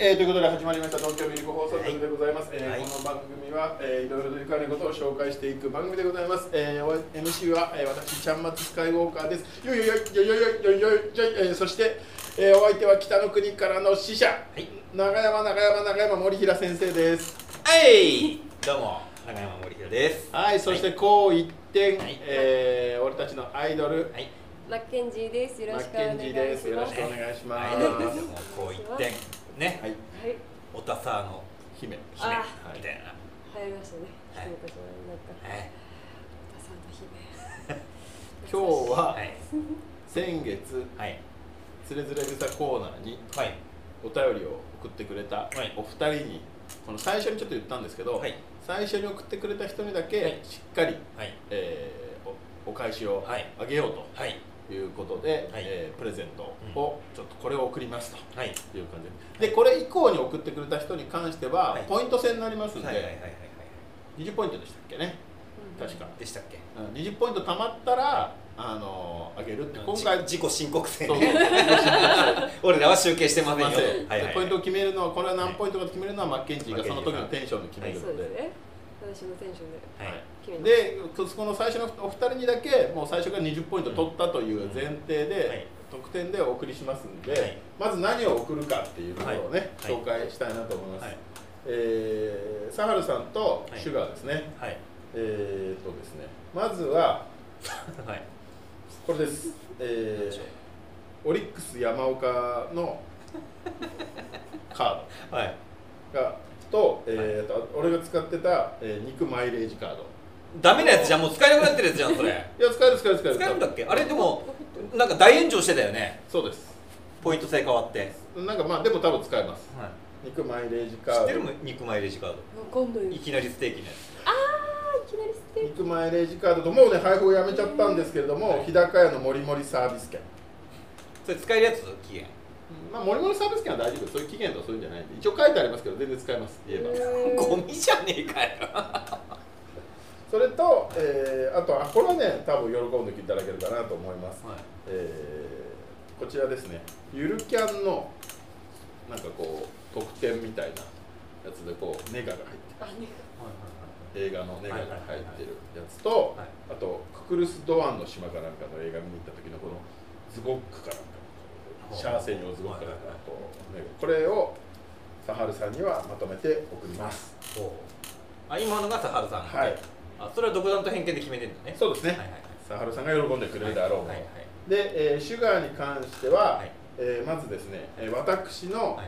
ということで始まりました東京ミルク放送局でございます。この番組はいろいろとゆかりのことを紹介していく番組でございます。MC は私ちゃんまつスカイウォーカーです。よいよいよいよいよいよいよいよい、そしてお相手は北の国からの使者、長山森平先生です。 はい、どうも長山森平です。 はい、そしてこう一点、俺たちのアイドル、 マッケンジーです。よろしくお願いします。 よろしくお願いします。 こう一点ね、はい、おたさの姫みたいな。 流行りましたね。なんかおたさの姫。 今日は先月つれづれ草コーナーにお便りを送ってくれたお二人に、この最初にちょっと言ったんですけど、最初に送ってくれた人にだけしっかりお返しをあげようということで、プレゼントをちょっとこれを送りますという感じで、これ以降に送ってくれた人に関してはポイント制になりますので、20ポイントでしたっけね、確かでしたっけ。 20ポイント貯まったらあげるって、今回自己申告制ね。俺らは集計してませんよ。 ポイントを決めるのは、これは何ポイントか決めるのはマッケンジーがその時のテンションで決めるので、 私のテンションでで、この最初のお二人にだけもう最初から20ポイント取ったという前提で得点でお送りしますんで、まず何を送るかっていうのをね紹介したいなと思います。サハルさんとシュガーですね。ですね、まずはこれです。オリックス山岡のカードがと、俺が使ってた肉マイレージカード。 ダメなやつじゃん、もう使えなくなってるやつじゃんそれ。 いや、使える。使えるんだっけ。あれでもなんか大炎上してたよね。 そうです。 ポイント制変わって。 なんかまあでも多分使えます。肉マイレージカード。 知ってる？肉マイレージカード。いきなりステーキのやつ。 いきなりステーキ。 肉マイレージカードともうね配布をやめちゃったんですけれども、日高屋のもりもりサービス券。 それ使えるやつ？期限。 まあ、もりもりサービス券は大丈夫です。そういう期限とかそういうんじゃないんで、一応書いてありますけど全然使えます。言えばゴミじゃねえかよ。 それと、あとこれはね多分喜んでいただけるかなと思います。こちらですね、ゆるキャンのなんかこう特典みたいなやつでこうネガが入ってる、映画のネガが入ってるやつと、あとククルス・ドアンの島かなんかの映画見に行った時のこのズゴックかなんかシャーセニョーズゴックかなんかこれをサハルさんにはまとめて送ります。 今のがサハルさん。それは独断と偏見で決めてるんだね。 そうですね。サハルさんが喜んでくれるだろう。で、シュガーに関しては、まずですね、私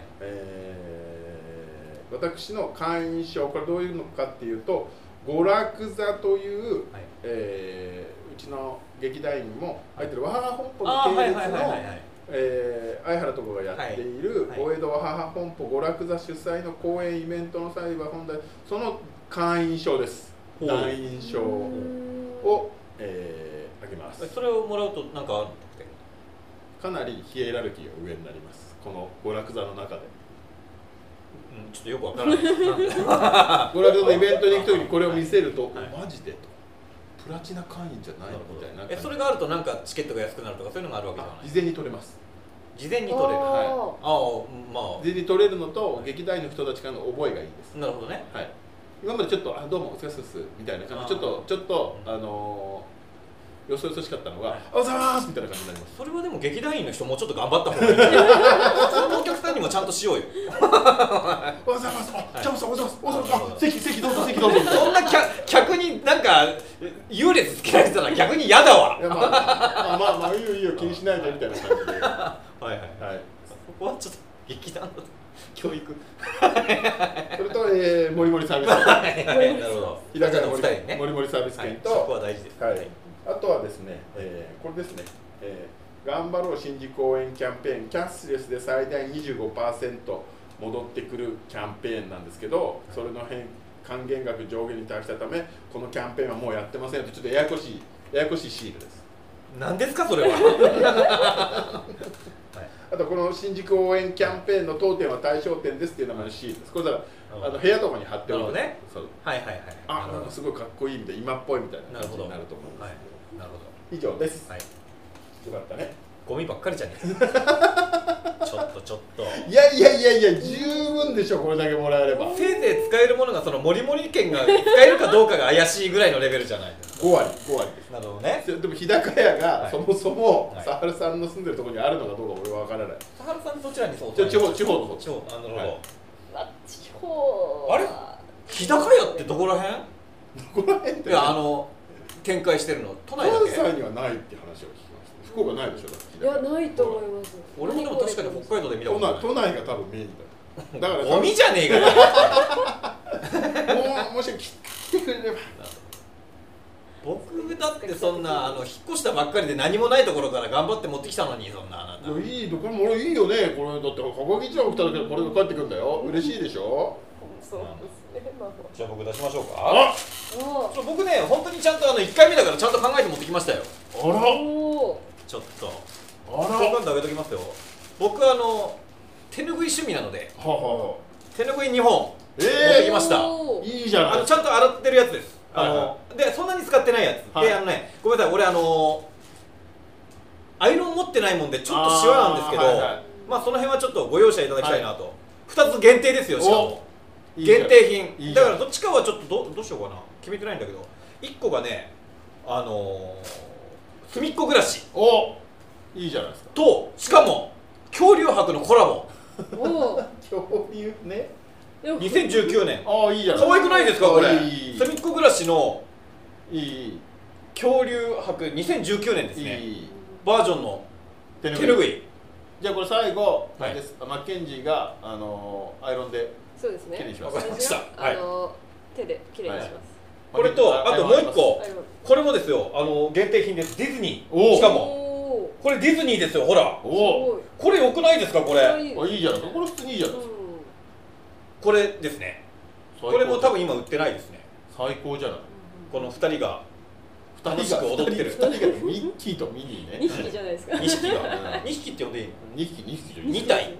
の会員証、これどういうのかっていうと、娯楽座という、うちの劇団員にも入ってるワハハ本舗の系列の相原とかがやっている大江戸ワハハ本舗娯楽座主催の公演イベントの際は本来その会員証です。団員証をあげます。 それをもらうと何かあるの？ かなりヒエラルキーが上になります。この娯楽座の中で。 ちょっとよくわからない。 娯楽座のイベントに行くときにこれを見せると、マジでと。プラチナ会員じゃないのみたいな。 それがあるとなんかチケットが安くなるとかそういうのがあるわけじゃない？ 事前に取れます。 事前に取れる。 事前に取れるのと劇団員の人たちからの覚えがいいです。 なるほどね。 今までちょっとどうもお疲れ様ですみたいな感じでちょっとよそよそしかったのがおはようございますみたいな感じになります。 それはでも劇団員の人もうちょっと頑張った方がいい。そのお客さんにもちゃんとしようよ。 おはようございます。じゃあおはようございます。席どうぞ。 そんな客になんか優劣つけられてたら逆に嫌だわ。 まあいいよ気にしないでみたいな感じで。 そこはちょっと劇団の教育。 それともりもりサービス券。 なるほど。 日高のもりもりサービス券と、 そこは大事です。 あとはですね、これですね、頑張ろう新宿応援キャンペーン、キャッシュレスで最大 25% 戻ってくるキャンペーンなんですけど、それの還元額上限に達したため、このキャンペーンはもうやってませんと、ちょっとややこしいシールです。 何ですかそれは。 あとこの新宿応援キャンペーンの当店は対象店ですっていう名前のシールです。これだから部屋とかに貼っておくね。すごいかっこいいみたいな、今っぽいみたいな感じになると思うんですけど。 なるほど。 以上です。よかったね。 ゴミばっかりじゃねえ。ちょっと。 いや、10 んでしょ、これだけもらえれば。 せいぜい使えるものがそのモリモリ券が使えるかどうかが怪しいぐらいのレベルじゃないですか。 5割です。 なるほどね。 でも日高屋がそもそもはいサハルさんの住んでるところにあるのかどうか俺は分からない。 サハルさんどちらにそう地方の方。 地方、なるほど、 はい地方あれ日高屋ってどこら辺？ どこら辺っていや展開してるの都内だけ。 関西にはないって話を聞きました。福岡ないでしょ、だっていやないと思います。 俺もでも確かに北海道で見たことない。 都内が多分メインだ。だからゴミじゃねえかよ。 もし来てくれれば。 僕だってそんな引っ越したばっかりで何もないところから頑張って持ってきたのに、そんなあなた。 いいところも俺いいよね。これだって高木一番来ただけでこれが帰ってくるんだよ。嬉しいでしょ。 そうですね。まあじゃあ僕出しましょうか。 あそう僕ね、本当にちゃんと1回目だからちゃんと考えて持ってきましたよ。 あらおちょっとあら好感度上げときますよ。僕手ぬぐい趣味なのではは手ぬぐい2本持ってきました。 いいじゃない。 ちゃんと洗ってるやつです。 はでそんなに使ってないやつ、 はいでごめんなさい、俺アイロン持ってないもんでちょっとシワなんですけど、 はいはいまあその辺はちょっとご容赦いただきたいなと、2つ限定ですよ、しかもいいじゃん限定品いいじゃんだからどっちかはちょっとどうしようかな、決めてないんだけど、1個がね隅っこ暮らしおいいじゃないですか。 と、しかも恐竜博のコラボお恐竜ね。 2019年、 ああいいじゃない。 可愛くないですかこれ。 いい隅っこ暮らしのいい恐竜博2019年ですね、 いいバージョンの手ぬぐい。 じゃあこれ最後、 はいあれですマッケンジーがアイロンでそうですね。 きれいにしますわかりました私が手できれいにします。 これとあともう一個アイロンこれもですよ、限定品です。ディズニおーー。しかもおこれディズニーですよ、ほらおお。 これ良くないですか、これおいいじゃない。これ普通にいいじゃないですか。 これですね。これも多分今売ってないですね。 最高じゃない。 この2人が楽しく踊ってる二人がミッキーとミニーね。 二匹じゃないですか。 2匹がうん 2匹って呼んでいいの 2匹じゃ 2体。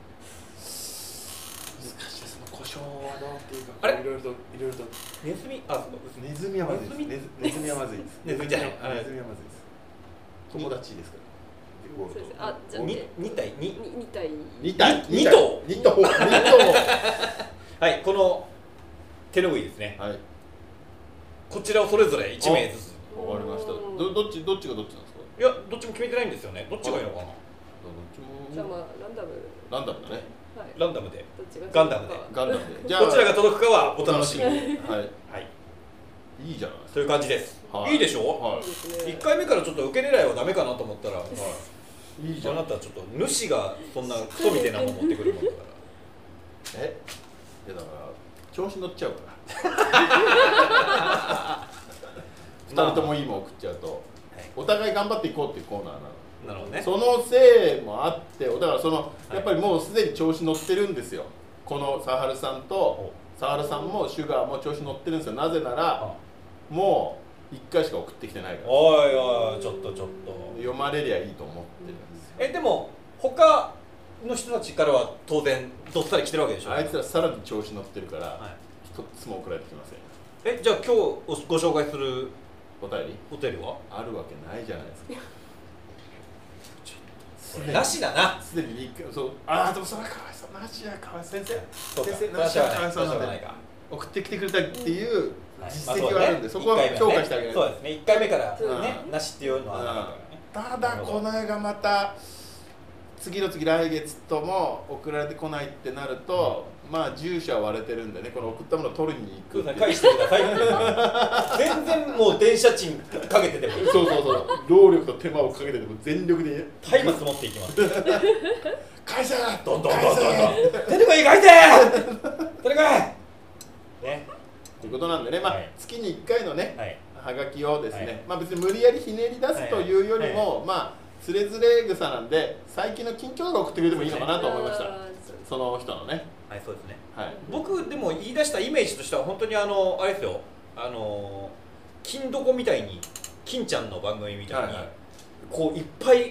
難しいですね。故障はどうっていうか、 あれいろいろとネズミ、そうネズミはまずいです。ネズミはまずいです。 ネズミじゃないネズミはまずいです。友達ですから。 そうです。あ、じゃあ 2体二体。 二体二頭二頭はい、この手ぬぐいですね。 はい。 こちらをそれぞれ1名ずつ。 わかりました。どっちがどっちなんですか。 いや、どっちも決めてないんですよね。どっちがいいのかな。 どっちもじゃあまあランダム。 ランダムだね。 はい。 ランダムで。 どっちがガンダムでガンダムで。じゃあどちらが届くかはお楽しみに。 はい。 はい。 いいじゃないですという感じです。 はいいいでしょ。 か。はいいい。ですね。 1回目からちょっと受け狙いはダメかなと思ったら、 いいじゃん。 あなたちょっと主がそんなクソみたいなもの持ってくるもんだかえ、いやだから調子乗っちゃうから。 ら。 二人ともいいもん送っちゃうと、お互い頑張っていこうっていうコーナーなの。 なるほどね。 そのせいもあってだからやっぱりもうすでに調子乗ってるんですよ。このサハルさんとサハルさんもシュガーも調子乗ってるんですよ。なぜならもう1回しか送ってきてないから。 おいおい、ちょっと読まれりゃいいと思ってるんですよ。 でも他の人たちからは当然どっさり来てるわけでしょ。 あいつらさらに調子乗ってるからはい一つも送られてきません。 じゃあ今日ご紹介するお便りホテルはあるわけないじゃないですか。 なしだな。 すでにそうでもそれはかわいそう。なしやかわいそう。先そうか生なしやかわいそうなんでしょうがないか。 送ってきてくれたっていうはい実績はあるんで、そこは評価してあげないと。 そうですね。1回目からそうね、なしっていうのはあるからね。 ただこの絵がまた次の次来月とも送られてこないってなると、まあ住所は割れてるんでね、この送ったものを取りに行くっていう。 返してくださいっていう。全然もう電車賃かけててもそう労力と手間をかけてでも全力で松明持っていきます。 返せどんどんどんどんどん。出てこい返せ。出てこい。ね。 ということなんでね、まあはい月に1回のね、 はい。 はがきをですね、 はいまあ別に無理やりひねり出すというよりも、まあつれづれ草なんで最近の近況が送ってくれてもいいのかなと思いました。その人のね、 はい、そうですね。 はい。 僕でも言い出したイメージとしては本当にあれですよ。金どこみたいに金ちゃんの番組みたいに、 はいはいこういっぱい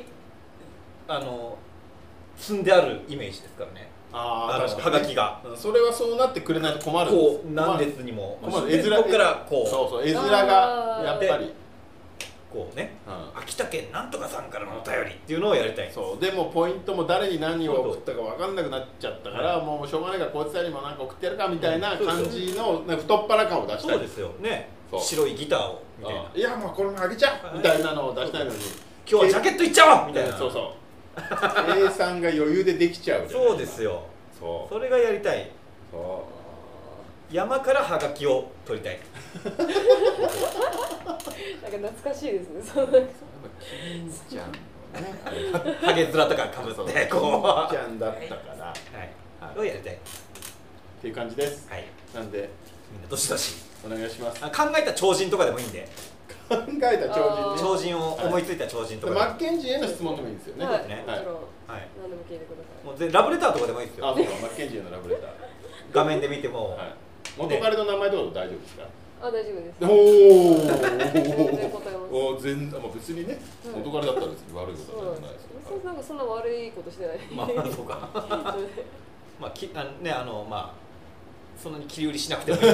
積んであるイメージですからね。 確かにねはがきがそれはそうなってくれないと困るんです。 こう何列にも困る絵面ここからこうそう絵面がやっぱりここうね、 うん秋田県なんとかさんからのお便りっていうのをやりたい。 そうでもポイントも誰に何を送ったか分かんなくなっちゃったから、 はもうしょうがないからこいつらにもなんか送ってやるかみたいな感じのなんか太っ腹感を出したい。 そうですよね。 そう白いギターをみたいな。 いやもうこれもあげちゃうみたいなのを出したいのに、 今日はジャケットいっちゃおうみたいな。 そうそう A さんが余裕でできちゃうじゃないそうですよ。 そうそれがやりたい。 そう山からハガキを取りたい。 なんか懐かしいですね。そうなんか金ちゃんのねハゲ面とかかぶそうってこう。 金ちゃんだったからはい。をやりたい。 っていう感じです。 はい。 なんでみんなどしどし。 お願いします。 考えた超人とかでもいいんで。 考えた超人ね。 超人を思いついた超人とかでも。 マッケンジーへの質問でもいいんですよね。 はい、 ねもちろん、 はい。 何でも聞いてください。 もうラブレターとかでもいいですよ。 あ、そうか、マッケンジーへのラブレター。 画面で見ても。 はい。元彼の名前とかで大丈夫ですか？ あ、大丈夫です。 おお。 全然答えます。 お全然、まあ別にね、 はい元彼だったら別に悪いことはそうなんでないですすよ。なんかそんな悪いことしてない。 まあそうか。まあまあそんなに切り売りしなくてもいい。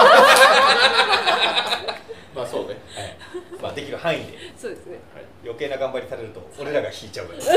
まあそうね。 まあできる範囲で。 そうですね。 はい。 余計な頑張りされると俺らが引いちゃうから。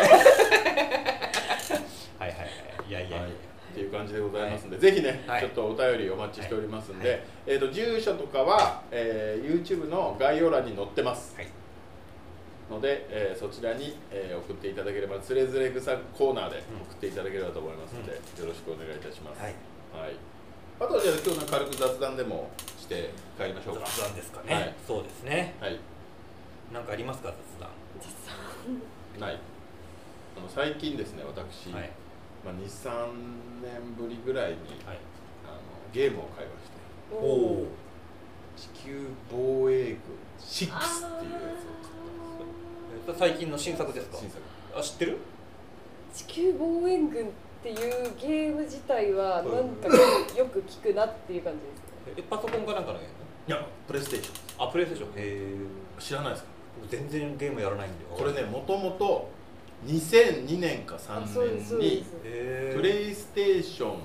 はいはいはい。いやいやいや。 っていう感じでございますので、ぜひね、 はいちょっとお便りお待ちしておりますんで、 はい住所とかは、YouTube の概要欄に載ってます。 はいので、そちらに、送っていただければ、つれづれ草コーナーで送っていただければと思いますので、よろしくお願いいたします。 はい。 はい。あとはじゃあ今日の軽く雑談でもして帰りましょうか。 雑談ですかね。 はいそうですね。 はい。 なんかありますか雑談。 ない。最近ですね、私、 はいまあ2、3年ぶりぐらいに、 はい。 ゲームを買いまして、 おお。 地球防衛軍6っていうやつを買ったんですよ。 最近の新作ですか。 新作。 あ、知ってる？ 地球防衛軍っていうゲーム自体はなんかよく聞くなっていう感じですね。 パソコンかなんかのゲーム？ いや、プレイステーション。 あ、プレイステーション。へえ。 知らないですか？ 全然ゲームやらないんで。 これね、もともと2002年か3 そうですそう年にです。 プレイステーション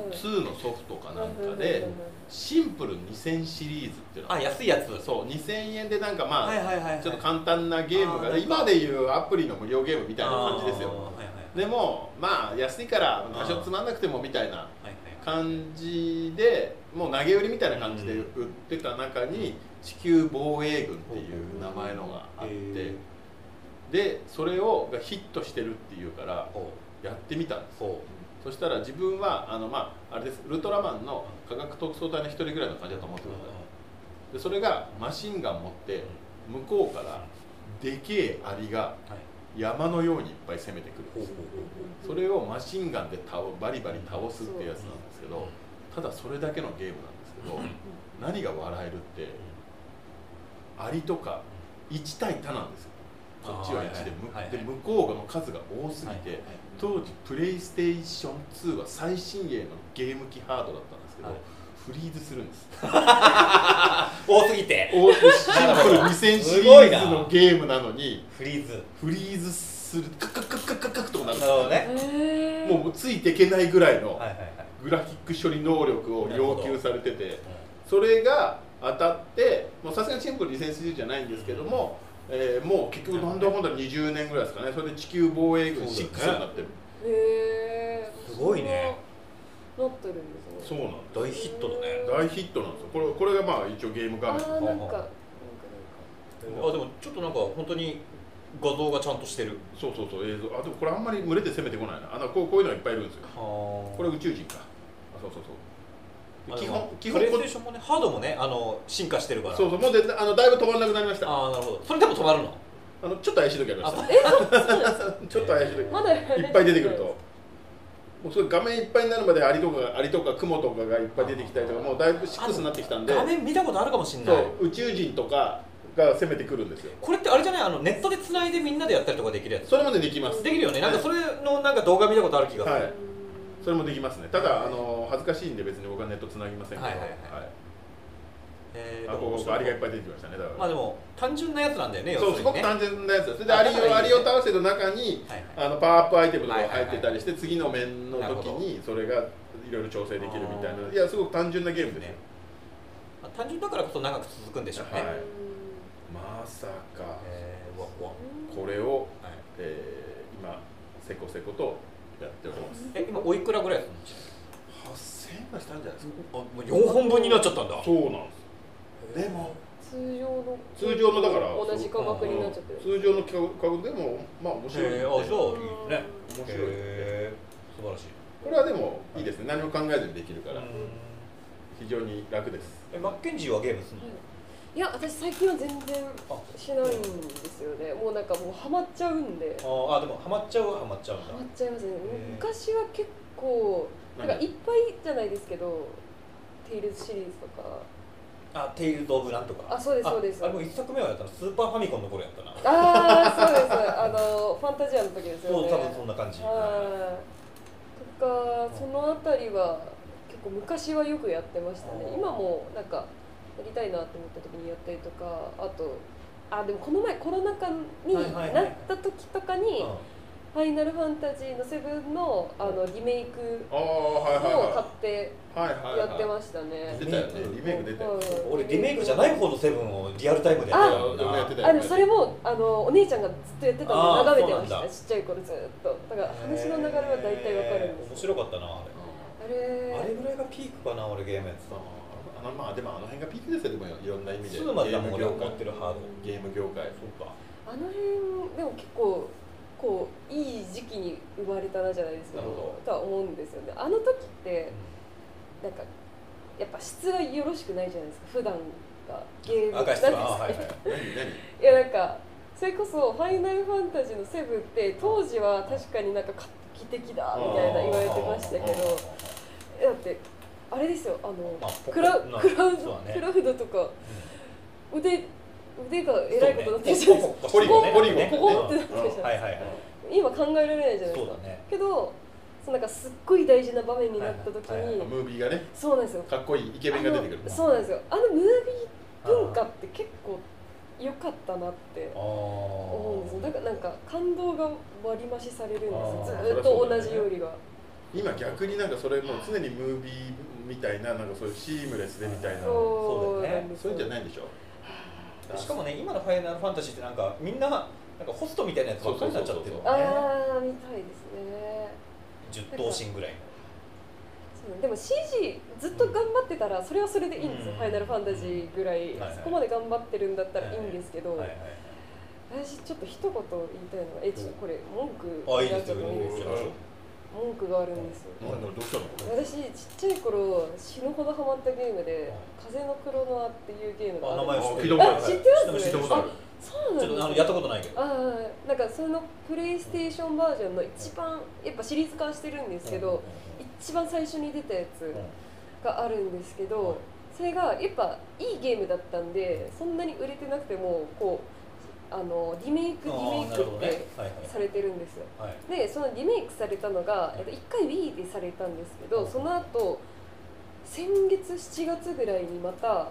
2のソフトかなんかでシンプル2000シリーズっていうのあ、安いやつ。 そう2000円でなんかまあはいはいはいはい。 ちょっと簡単なゲームがあーなんか今でいうアプリの無料ゲームみたいな感じですよ。 あーはいはいでもまあ安いから多少つまんなくてもみたいなはいはい。 感じでもう投げ売りみたいな感じで売ってた中に地球防衛軍っていう名前のがあってでそれをがヒットしてるっていうからほやってみたんです。 うほそしたら自分はまああれですウルトラマンの科学特捜隊の一人ぐらいの感じだと思ってください。でそれがマシンガン持って向こうからでけえアリがはい山のようにいっぱい攻めてくるんほうですほうほうよ。それをマシンガンでバリバリ倒すってやつなんですけど、ただそれだけのゲームなんですけど、何が笑えるってアリとか1対多なんですよ。こっちは1で向こうの数が多すぎて、当時プレイステーション2は最新鋭のゲーム機ハードだったんですけど、フリーズするんです多すぎてシンプル2000シリーズのゲームなのにフリーズ。 フリーズするカクカクカクカクカクとかなるんなでするほどね。 もうついていけないぐらいのはいはいはい。 グラフィック処理能力を要求されてて、それが当たってもうさすがにシンプル2000シリーズじゃないんですけども、もう結局なんだかんだ20年ぐらいですかね。それで地球防衛軍6になってる。 へえ。 すごいね。 なってるんですね。 そうなんです。 大ヒットだね。 大ヒットなんですよ。これがまあ一応ゲーム画面。 あーなんかあ、でもちょっとなんか本当に画像がちゃんとしてる。 そうそうそう映像。あでもこれあんまり群れて攻めてこないな。こういうのがいっぱいいるんですよ。 はこれ宇宙人か。そうそうそう。基本プレイステーションもね、ハードもね、進化してるから。 そうそうもうでだいぶ止まらなくなりました。 ああ、なるほど。それでも止まるの？ ちょっと怪しい時ありました。ちょっと怪しい時。 まだいっぱい出てくると。もうそれ画面いっぱいになるまでアリとかクモとかがいっぱい出てきたりとかもうだいぶ6になってきたんで。 画面見たことあるかもしれなそい。 う宇宙人とかが攻めてくるんですよ。 これってあれじゃない？ネットで繋いでみんなでやったりとかできるやつ。 それまでできます。 できるよね。なんかそれのなんか動画見たことある気がする。 はいそれもできますね。ただ恥ずかしいんで別に僕はネットつなぎませんけど。 はいはいはいここアリがいっぱい出てきましたね。だから。 まあでも単純なやつなんだよね。 そうすごく単純なやつです。でアリを倒せる中にパワーアップアイテムとか入ってたりして次の面の時にそれがいろいろ調整できるみたいな。いやすごく単純なゲームですよ。 単純だからこそ長く続くんでしょうね。 まさか、 ここれを、今せこせことやっております。 今おいくらぐらいですか？8000円がしたんじゃないですか。 もう4本分になっちゃったんだ。 そうなんです。でも通常のだから同じ価格になっちゃってる。 通常の価格でもまあ面白い。 じゃあいいね。面白い。 素晴らしい。 これはでもいいですね。何も考えずにできるから非常に楽です。 マッケンジーはゲームするの？ いや、私最近は全然しないんですよね。もうなんかもうハマっちゃうんで。 でもハマっちゃうはハマっちゃうんだ。 ハマっちゃいますね。昔は結構なんかいっぱいじゃないですけど、テイルズシリーズとか。 テイルズ・オブなんとか。 そうですそうです。 もう1作目はやったのスーパーファミコンの頃やったな。 そうです。ファンタジアの時ですよね。 多分そんな感じ。とかそのあたりは結構昔はよくやってましたね。今もなんかやりたいなと思った時にやったりとか、あとでもこの前コロナ禍になった時とかにファイナルファンタジーの7のリメイクを買ってやってましたね。 出たよね。リメイク出たよ。 俺リメイクじゃない方の7をリアルタイムでやってたよ。 でもそれもお姉ちゃんがずっとやってたんで眺めてました。ちっちゃい頃ずっと。だから話の流れは大体わかるんです。 面白かったなあれぐらいがピークかな。俺ゲームやってた。 まあでも辺がピークですよ。でもいろんな意味で。 2までも俺思ってるハードゲーム業界。 そうか。 辺でも結構こういい時期に生まれたなじゃないですけどとは思うんですよね。あの時ってなんかやっぱ質がよろしくないじゃないですか。普段がゲームなんですか。いやなんかそれこそファイナルファンタジーの7って当時は確かになんか画期的だみたいな言われてましたけど、だってあれですよ、クラウドとか腕がえらいことになってるじゃないですか。ポリゴンってなってるじゃないですか。今考えられないじゃないですか。けどなんかすっごい大事な場面になった時にムービーがね、 そうなんですよ、 かっこいいイケメンが出てくる。 そうなんですよ。ムービー文化って結構良かったなって思うんですよ。だからなんか感動が割り増しされるんですよ。ずっと同じよりは。 今逆になんかそれも常にムービーみたいな、なんかそういうシームレスでみたいな、 そうだよね。 そういうんじゃないんでしょ。 しかもね、今のファイナルファンタジーってなんかみんななんかホストみたいなやつばっかりになっちゃってるもんね。 みたいですね。 10頭身ぐらいの。でも CG ずっと頑張ってたらそれはそれでいいんですよ。ファイナルファンタジーぐらいそこまで頑張ってるんだったらいいんですけど、私ちょっと一言言いたいのは、ちょっとこれ文句いいですよ。 文句があるんですよ。 どうしたの？ 私ちっちゃい頃死ぬほどハマったゲームで風のクロノアっていうゲームがあるんですよ。知ってます？そうなんです。 やったことないけど。 なんかそのプレイステーションバージョンの一番やっぱシリーズ化してるんですけど、一番最初に出たやつがあるんですけど、それがやっぱいいゲームだったんで、そんなに売れてなくてもこうリメイクってされてるんですよ。でそのリメイクされたのが1回 Wii でされたんですけど、その後先月7月ぐらいにまた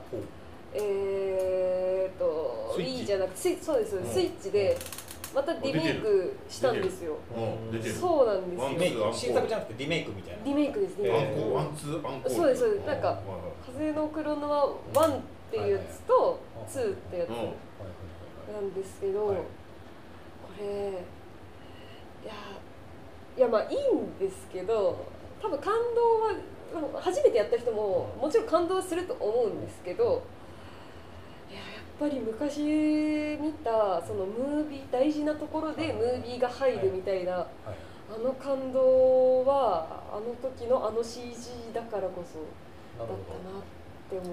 Wii じゃなくてそうですスイッチでまたリメイクしたんですよ。そうなんですよ。 新作じゃなくてリメイクみたいな。 リメイクですね。 ワンツーアンコール。 そうですそうです。なんか風のクロノは1っていうやつと2ってやつなんですけど、これいやまあいいんですけど、多分感動は初めてやった人ももちろん感動すると思うんですけど、やっぱり昔見たそのムービー大事なところでムービーが入るみたいな感動は時のCG だからこそだったなって思って。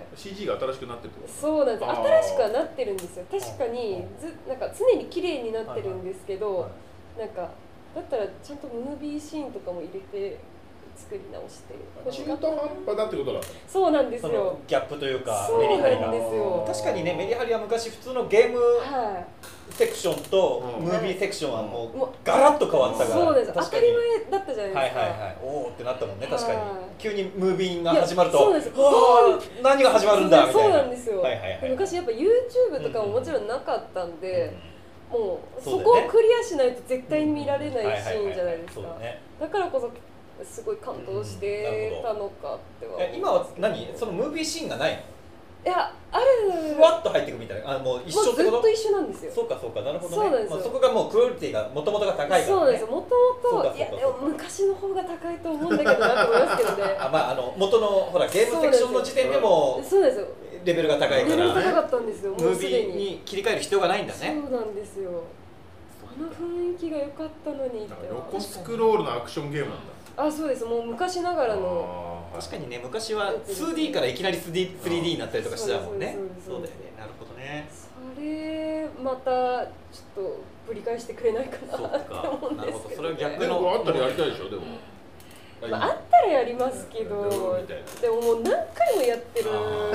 CG が新しくなってるってこと？ そうなんです。新しくはなってるんですよ。確かになんか常に綺麗になってるんですけど、なんかだったらちゃんとムービーシーンとかも入れて作り直して。 中途半端だってことだ。 そうなんですよ。 ギャップというかメリハリが。 確かにね、メリハリは昔普通のゲームセクションとムービーセクションはもうガラッと変わったから。 そうです。当たり前だったじゃないですか。 おーってなったもんね。確かに急にムービーが始まると、 そうです。 何が始まるんだみたいな。 そうなんですよ。昔やっぱ YouTube とかももちろんなかったんで、もうそこをクリアしないと絶対に見られないシーンじゃないですか。だからこそすごい感動してたのかっては。 今はそのムービーシーンがないの？ いやあるふわっと入っていくみたいな、もう一緒ってこと？ もうずっと一緒なんですよ。 そうかそうか、なるほどね。 そうなんですよ。 そこがもうクオリティがもともとが高いからね。 そうなんですよ。もともといやでも昔の方が高いと思うんだけどなと思いますけどね。 元のほらゲームセクションの時点でもそうですよ。 レベルが高いからレベル高かったんですよ。 ムービーに切り替える必要がないんだね。 そうなんですよ。あの雰囲気が良かったのにって。 横スクロールのアクションゲームなんだ。 あ、そうです。もう昔ながらの。 確かにね、昔は 2D からいきなり 3D になったりとかしてたもんね。そうだよね。なるほどね。 それまたちょっとぶり返してくれないかなって思うんですけど。 なるほど。それは逆の。 でもあったらやりたいでしょでも。 まあ、あったらやりますけど、でももう何回もやってる。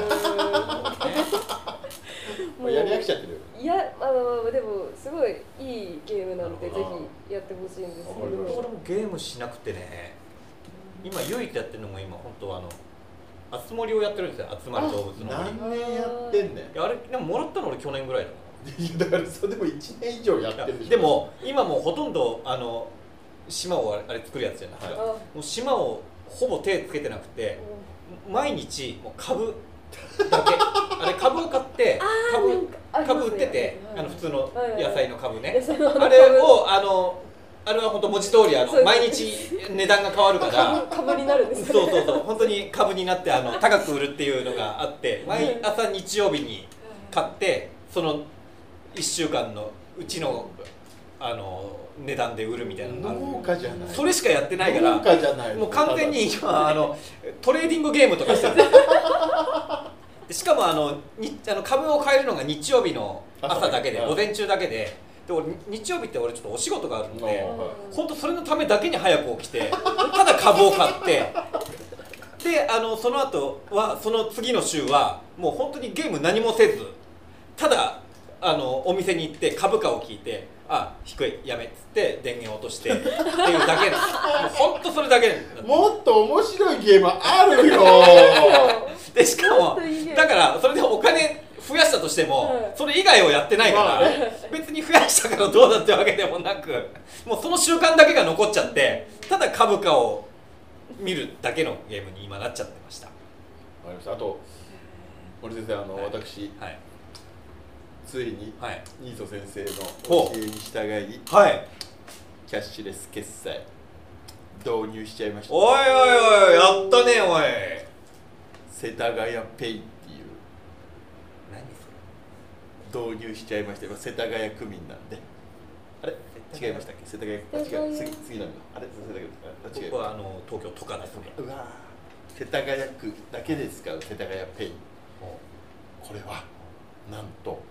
もうやり飽きちゃってる。 いや、でもすごいいいゲームなのでぜひやってほしいんですけど。 俺もゲームしなくてね。今唯一やってるのも今本当はあつ森をやってるんですよ。集まる動物の森。 何年やってんねん。 あれでももらったの俺去年ぐらいだだからそれでも1年以上やってるでしょ。 でも今もうほとんど島をあれ作るやつじゃないですか。もう島をほぼ手つけてなくて、毎日もう株だけあれ株を買って株売ってて、普通の野菜の株ね、あれをあれは本当文字通り毎日値段が変わるから株になるんですね。 そう本当に株になって高く売るっていうのがあって、毎朝日曜日に買ってその1週間のうちの値段で売るみたいなのがある。 農家じゃない。 それしかやってないから農家じゃない。 もう完全に今トレーディングゲームとかしてるでしかも株を買えるのが日曜日の朝だけで、午前中だけで、俺日曜日って俺ちょっとお仕事があるので、本当それのためだけに早く起きてただ株を買ってでその後はその次の週はもう本当にゲーム何もせず、ただお店に行って株価を聞いて、あ、低いやめっつって電源を落としてっていうだけです。もう本当それだけ。 もっと面白いゲームあるよでしかもだからそれでお金増やしたとしても、それ以外をやってないから、別に増やしたからどうだってわけでもなく、もうその習慣だけが残っちゃって、ただ株価を見るだけのゲームに今なっちゃってました。 わかりました。あと森先生、私、ついにニーソ先生の教えに従い、キャッシュレス決済導入しちゃいました。 おいおいおい、やったねおい。 世田谷ペイっていう何それ導入しちゃいました。今世田谷区民なんで。あれ違いましたっけ？世田谷、次なんだ。あれ世田谷、 僕は東京都下ですね。 うわ世田谷区だけで使う世田谷ペイ、これはなんと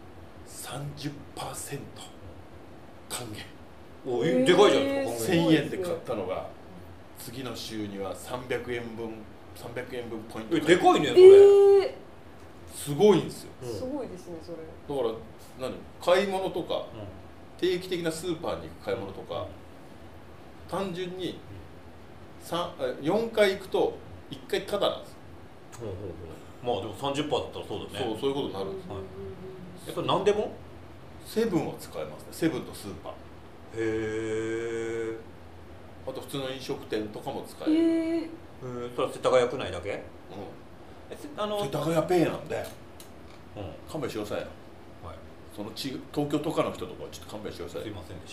30% 還元。 お、でかいじゃん。 1000円で買ったのが次の週には300円分ポイント。 でかいねそれ。 すごいんですよ。 すごいですねそれ。 だから買い物とか、定期的なスーパーに行く買い物とか、単純に4回行くと1回タダなんですよ。 まあでも 30% だったらそうだね。 そういうことになるんですよ。 やっぱ何でもセブンは使えますね。セブンとスーパー。 へえ。 あと普通の飲食店とかも使える。 それは世田谷区内だけ？ 世田谷ペイなんで勘弁してくださいよ。その東京とかの人とかちょっと勘弁してください。 すいませんで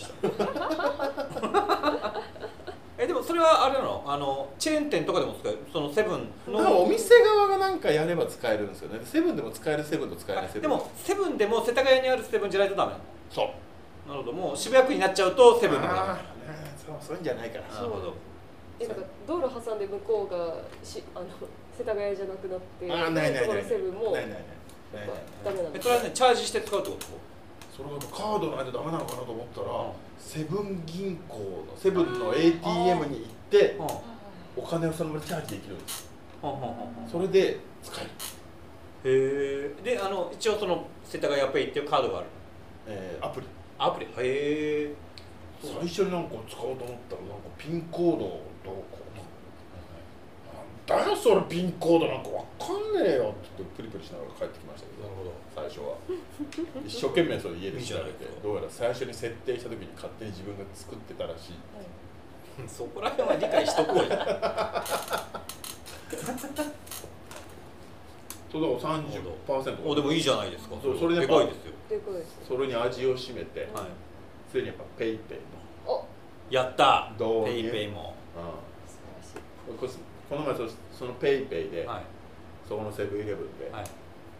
したでもそれはあれなの？チェーン店とかでも使える？そのセブンのお店側がなんかやれば使えるんですよね。セブンでも使える、セブンと使えないセブン。 でもセブンでも世田谷にあるセブンじゃないとダメなの？ そう。 なるほど。もう渋谷区になっちゃうとセブンでもダメ。 そういうんじゃないから。 なるほど。 なんか道路挟んで向こうが世田谷じゃなくなってないセブンもダメなの？ それはねチャージして使うってこと？ それがカードないとダメなのかなと思ったら、セブン銀行のセブンの ATM に行ってお金をそのままチャージできるんです。それで使える。へえ。で一応その世田谷ペイっていうカードがある。 アプリ。 へえ。 最初になんか使おうと思ったらなんかピンコードどうこうなんだよそれピンコードなんかわかんねえよって言ってプリプリしながら帰ってきましたけど。なるほど。最初は一生懸命それ家で調べて、どうやら最初に設定した時に勝手に自分が作ってたらしい。 そこら辺は理解しとこうよ。 そそうだから 30%。 でもいいじゃないですか。 それででかいですよ。 でかいです。 それに味を占めて、 はい。 それにやっぱペイペイのやった導入ペイペイも。 素晴らしい。 この前そのペイペイで、 はい。 そこのセブンイレブンで、 はい。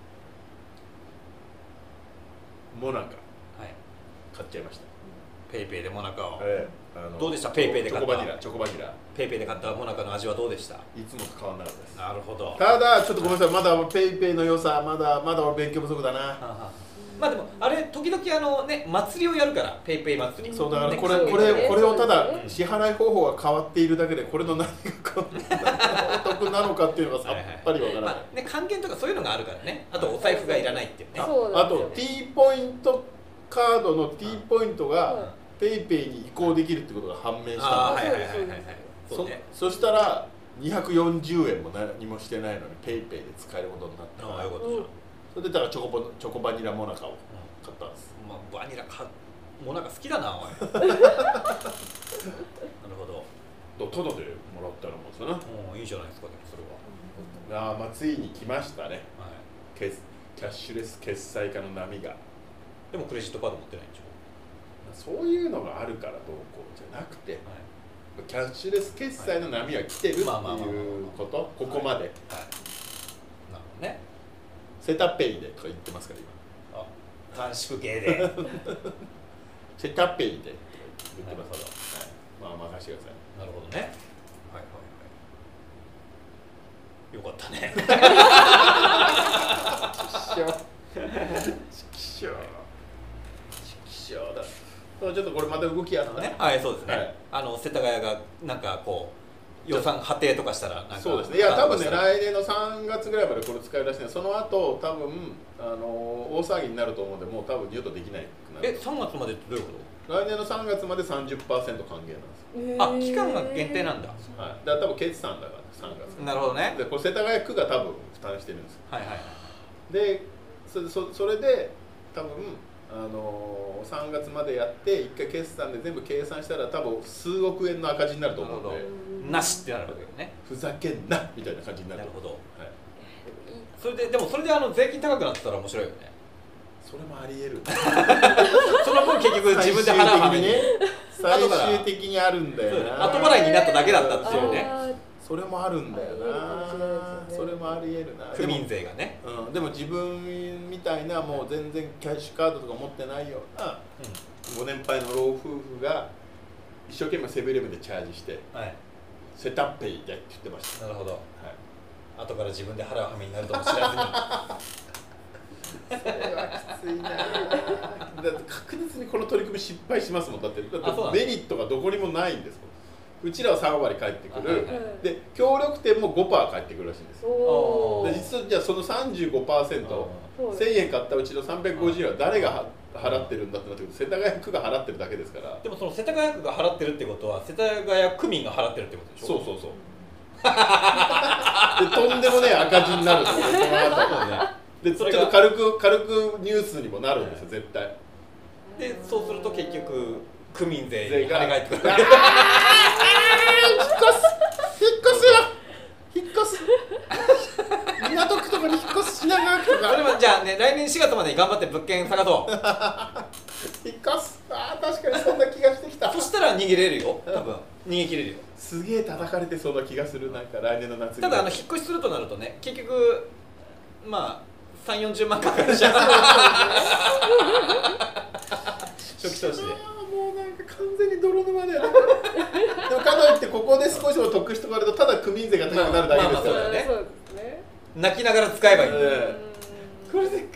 モナカはい。 買っちゃいました。 ペイペイでモナカを。 どうでしたペイペイで買ったチョコバニラペイペイで買ったモナカの味はどうでした？ いつもと変わらなかったです。 なるほど。 ただちょっとごめんなさい、まだペイペイの良さまだ俺勉強不足だな。 まあでもあれ時々祭りをやるからペイペイ祭り。 そうだからこれをただ支払い方法が変わっているだけでこれの何がこんなお得なのかっていうのがさっぱりわからない。 ね、還元とかそういうのがあるからね。あとお財布がいらないっていうね。 あと T ポイントカードの T ポイントがペイペイに移行できるってことが判明したんですよ。そしたら240円も何もしてないのにペイペイで使えることになったから、それでだからチョコバニラモナカを買ったんです。 まあバニラモナカ好きだなおい。なるほど。 タダでもらったらもうそいいじゃないですか。でもそれは。 まあついに来ましたね。 はい。 キャッシュレス決済化の波が。 でもクレジットカード持ってないんでしょ。 そういうのがあるからどうこうじゃなくて、キャッシュレス決済の波は来てるっていうこと、ここまで。なるほどね。 セタペイでとか言ってますから今。短縮系で。 セタペイでとか言ってますから。まあ任せてください。 なるほどね。はいはいはい。よかったね。 ちょっとこれまた動きあったね。 はい、そうですね。世田谷がなんかこう予算派定とかしたらなんかそうですね。いや多分ね来年の3月ぐらいまでこれ使い出して、その後多分大騒ぎになると思うんで、もう多分二度とできないくなる。 3月までってどういうこと？ 来年の3月まで 30% 還元なんです。 期間が限定なんだ。 はい。だから多分決算だから3月。 なるほどね。 でこれ世田谷区が多分負担してるんですよ。 はいはい。 でそれで多分3月までやって1回決算で全部計算したら多分数億円の赤字になると思うので、 なしってなるわけよね。 ふざけんなみたいな感じになる。 なるほど。 はい、 それで税金高くなってたら面白いよね。 それもあり得る。 その分結局自分で払うはめに最終的にあるんだよな。 後払いになっただけだったっていうね。 それもあるんだよな。それもあり得るな。 区民税がね。 でも自分みたいなもう全然キャッシュカードとか持ってないようなご年配の老夫婦が一生懸命セブンイレブンでチャージして、セタペイでって言ってました。 なるほど。後から自分で払うはめになるとも知らずに。 それはきついな。だって確実にこの取り組み失敗しますもん。だってメリットがどこにもないんですもん。うちらは3割返ってくる、で協力店も 5% 返ってくるらしいんですよ。で実はじゃあその 35%、1000円買ったうちの350円は誰が払ってるんだってなってくると、世田谷区が払ってるだけですから。 でもその世田谷区が払ってるってことは世田谷区民が払ってるってことでしょ。 そうでとんでもねえ赤字になるんですよ。でちょっと軽くニュースにもなるんですよ絶対。 でそうすると結局区民税に跳ね返ってくる。 引っ越す港区とかに引っ越す、品川区とか。 それはじゃあね、来年4月までに頑張って物件探そう。 引っ越す。確かにそんな気がしてきた。 そしたら逃げれるよ、多分逃げ切れるよ。 すげえ叩かれてそうな気がする。なんか来年の夏に。 ただ引っ越しするとなるとね、結局まあ3、40万かかるじゃん。初期投資で。 もうなんか完全に泥沼だよね。でもかといってここで少しでも得しとかれるとただ区民税が高くなるだけですよね。 泣きながら使えばいい。これでセタペイでお願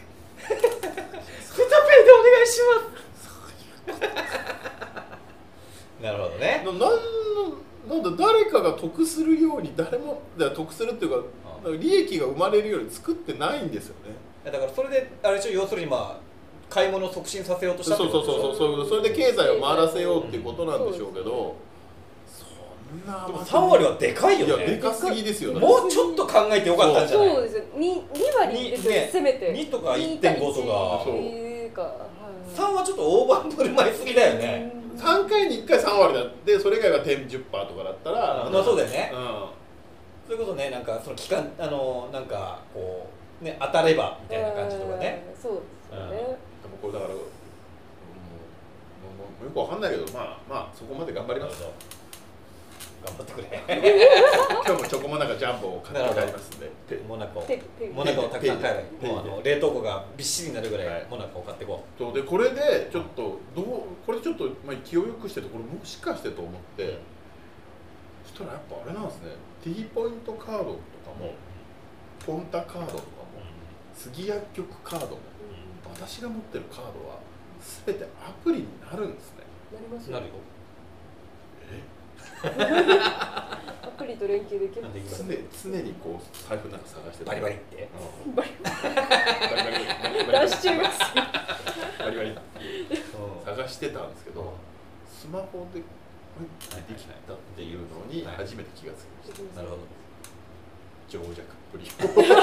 いします。なるほどね。 なんだ誰かが得するように誰も得するっていうか利益が生まれるように作ってないんですよね。 だからそれであれでしょ、要するにまあ買い物を促進させようとしたってことでしょ。 そうそれで経済を回らせようっていうことなんでしょうけど、そんなでも3割はでかいよね。 いやでかすぎですよね。 もうちょっと考えてよかったんじゃない。 そうですよ。2割ですよ、せめて 2とか 1.5 とか3はちょっと大盤振る舞いすぎだよね。 3回に1回3割だってそれ以外は 10% とかだったらまあそうだよね。それこそね、なんかその期間なんかこうね、当たればみたいな感じとかね。 そうですよね。 でもこれだから、よくわかんないけど、まあそこまで頑張ります。 頑張ってくれ。 今日もチョコモナカジャンボを買ってありますんで、 モナカをたくさん買えばいい。もう冷凍庫がびっしりになるぐらいモナカを買っていこう。 そうでこれでちょっとこれちょっと気をよくしてて、これもしかしてと思って、そしたらやっぱあれなんですね。T ポイントカードとかも、ポンタカードとかも、杉薬局カードも、私が持ってるカードは全てアプリになるんですね。 なりますよ。なるよ。 アプリと連携できる。 常にこう財布なんか探してバリバリって。 バリバリ。出し中がバリバリ探してたんですけど、スマホでできたっていうのに初めて気がつきました。 なるほど。 情弱っぷり。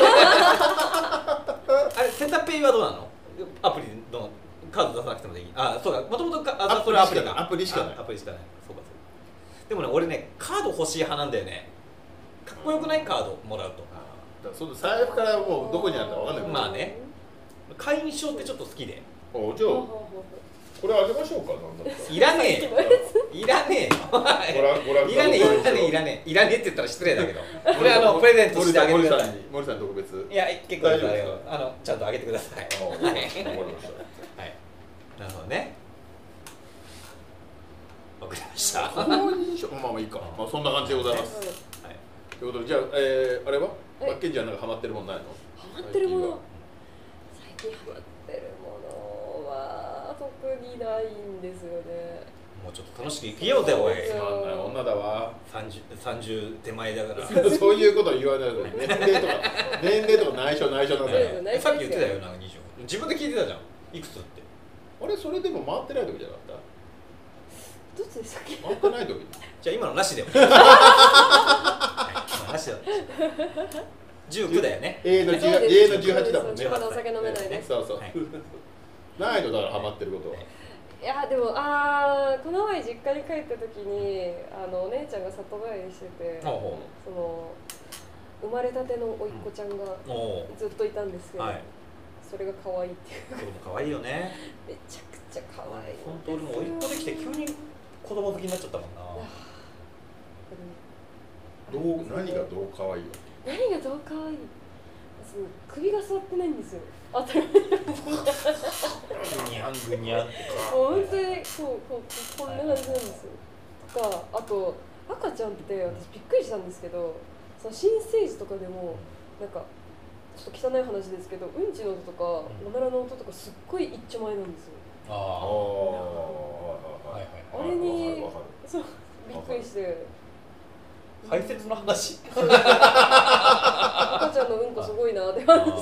あれセンターペイはどうなの？アプリのカード出さなくてもできる。あ、そうか。もともとそれアプリか。 アプリしかない。 アプリしかない。そうかそう。でもね、俺ね、カード欲しい派なんだよね。かっこよくないカードもらうと。 その財布からもうどこにあるかわかんない。 まあね。会員証ってちょっと好きで。 おじゃあこれあげましょうか。なんだったら。 いらねえよ。いらねえよ。いらねえって言ったら失礼だけど。これプレゼントしてあげてください。 森さん特別。 いや結構ですよ。ちゃんとあげてください。 わかりました。はい。 なるほどね。わかりました。 まあいいか。まあそんな感じでございます。はい。ということでじゃああれはマッケンジーはなんかハマってるもんないの？ ハマってるもの。最近ハマってるものは特にないんですよね。 もうちょっと楽しく生きようぜおい。 つまんない女だわ。 30手前だから。 そういうこと言わないで。年齢とか内緒なんだよ。 さっき言ってたよなんか20。自分で聞いてたじゃん。いくつって。 あれそれでも回ってない時じゃなかった？ どっちでしたっけ？ 回ってない時。 じゃあ今のなしでも。なしだ。19だよね。 A の18だもんね。 まだお酒飲めないね。 そうそう。ないのだからハマってることは。 いやでもこの前実家に帰った時にお姉ちゃんが里帰りしてて、その生まれたての甥っ子ちゃんがずっといたんですけど、それが可愛いっていう。 それも可愛いよね。 めちゃくちゃ可愛い。 本当俺も甥っ子できて急に子供好きになっちゃったもんな。 何がどう可愛いよ。 何がどう可愛い。首が座ってないんですよ。当たり前。 ぐにゃんぐにゃんって。 本当にこんな感じなんですよ。とかあと赤ちゃんって私びっくりしたんですけど、その新生児とかでもなんかちょっと汚い話ですけど、うんちの音とかおならの音とかすっごい一丁前なんですよ。あれにそうびっくりして。 排泄の話。 赤ちゃんのうんこすごいなって話。 なるほ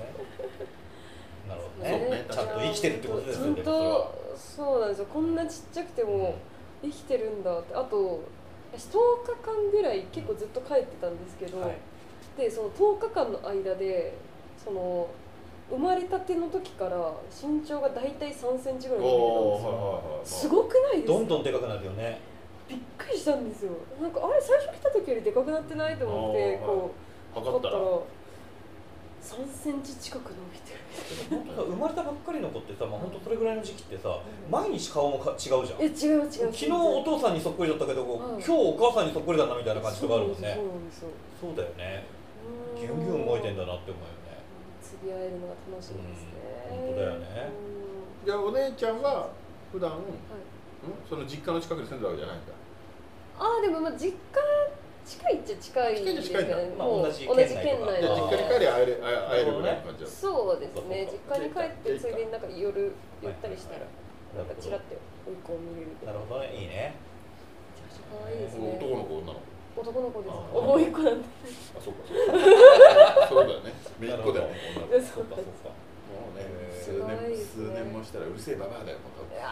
どね。ちゃんと生きてるってことですよね。 そうなんですよ。こんなちっちゃくても生きてるんだって。あと10日間ぐらい結構ずっと帰ってたんですけど、でその10日間の間でその生まれたての時から身長がだいたい3センチぐらい伸びてたんですよ。すごくないですか？ どんどんでかくなるよね。 びっくりしたんですよ。なんかあれ最初来た時よりでかくなってないと思ってこう測ったら3センチ近く伸びてる。 生まれたばっかりの子ってさ、まあ本当それぐらいの時期ってさ、毎日顔も違うじゃん。 違う。 昨日お父さんにそっくりだったけど、今日お母さんにそっくりだなみたいな感じとかあるもんね。そうだよね。ギュンギュン動いてんだなって思うよね。 釣り合えるのが楽しみですね。 本当だよね。 じゃあお姉ちゃんは普段その実家の近くに住んでるわけじゃないんだ。 でも実家近いっちゃ近いですね。 同じ県内で実家に帰り会えるぐらいの感じ。 そうですね。実家に帰ってついでになんか夜ゆったりしたらなんかチラッて甥っ子を見れる。 なるほどね、いいね。 めちゃくちゃ可愛いですね。 男の子女の子？ 男の子です。甥っ子なんで。 そうか。そうだよね。姪っ子だよね。 そうか。 もうね、数年もしたらうるせえババアだよ。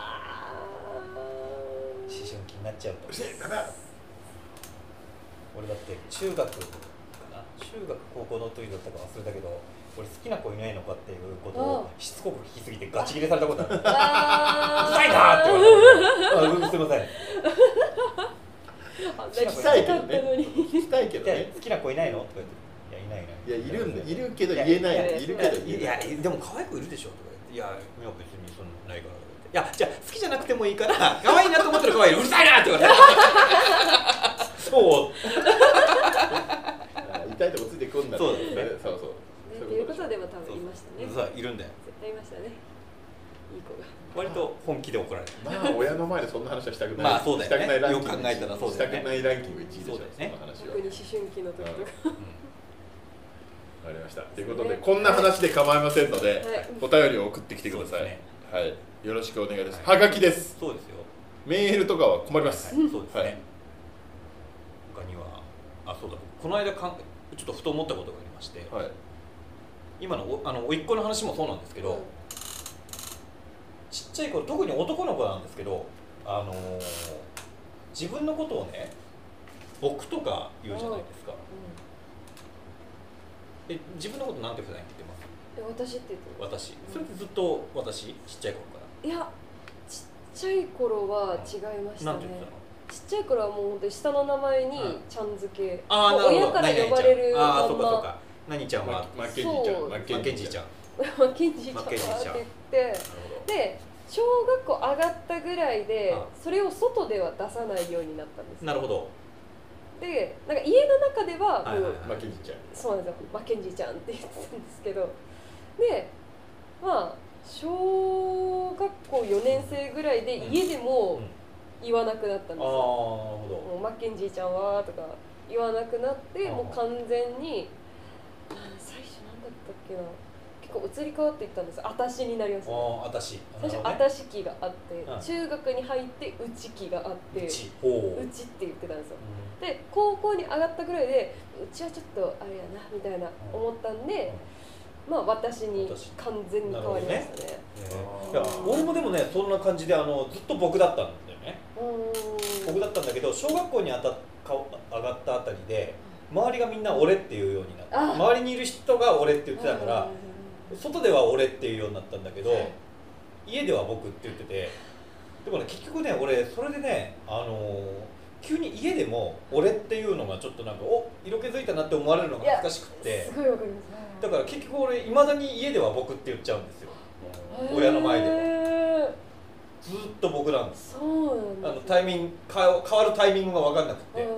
思春期になっちゃうと。 うるせえババア。 俺だって中学かな、中学高校の時だったか忘れたけど、俺好きな子いないのかっていうことをしつこく聞きすぎてガチ切れされたことある。うるさいなーって言われて。すいません。 聞きたいけどね。 好きな子いないのとか言って、いやいないいやいるんだ、いるけど言えない、いるけど言えない。 いやでも可愛い子いるでしょとか言って、いや別にそんなないから、いやじゃあ好きじゃなくてもいいから可愛いなと思ってる可愛い、うるさいなって言われてそう痛いとこついてくんだ。 そうですね。 そうそう。 ということでも多分いましたね。 そういるんだよ。 絶対いましたね。いい子が。 割と本気で怒られる。 まあ親の前でそんな話はしたくない。 まあそうだよね。 したくないランキング。 よく考えたらそうだよね。 したくないランキング1位でしょ。 そうだよね。 特に思春期の時とか。 わかりました。ということでこんな話で構いませんので、お便りを送ってきてください。はい。よろしくお願いです。はがきです。 そうですよ。 メールとかは困ります。 そうですね。他にはそうだ。この間ちょっとふと思ったことがありまして。はい。今の甥っ子の話もそうなんですけど、ちっちゃい頃特に男の子なんですけど、自分のことをね僕とか言うじゃないですか。自分のことなんて普段言ってます？ 私って言ってます。 私。それってずっと私ちっちゃい頃から。 いやちっちゃい頃は違いましたね。ちっちゃい頃はもう本当に下の名前にちゃん付け。親から呼ばれるまま。 そうかそうか。何ちゃんはマッケンジーちゃん。 マッケンジーちゃん。 マッケンジーちゃんって言ってで小学校上がったぐらいでそれを外では出さないようになったんです。 なるほど。 でなんか家の中ではマッケンジーちゃん。 そうなんですよ。マッケンジーちゃんって言ってたんですけど、でまあ小学校4年生ぐらいで家でも言わなくなったんですよ。もうマッケンジーちゃんはとか言わなくなってもう完全に最初なんだったっけな、結構移り変わっていったんですよ。あたしになりました、ね。最初あたし期があって、中学に入ってうち期があって、うちって言ってたんですよ。で高校に上がったぐらいでうちはちょっとあれやなみたいな思ったんで、まあ私に完全に変わりましたね。 いや俺もでもねそんな感じでずっと僕だったんだよね。僕だったんだけど小学校に上がったあたりで周りがみんな俺っていうようになって、周りにいる人が俺って言ってたから外では俺っていうようになったんだけど家では僕って言ってて、でもね結局ね俺それでね急に家でも俺っていうのがちょっとなんか色気づいたなって思われるのが恥ずかしくって、 すごいわかります。 だから結局俺いまだに家では僕って言っちゃうんですよ。親の前ではずっと僕なんです。 そうなんです。 タイミング変わるタイミングが分かんなくて。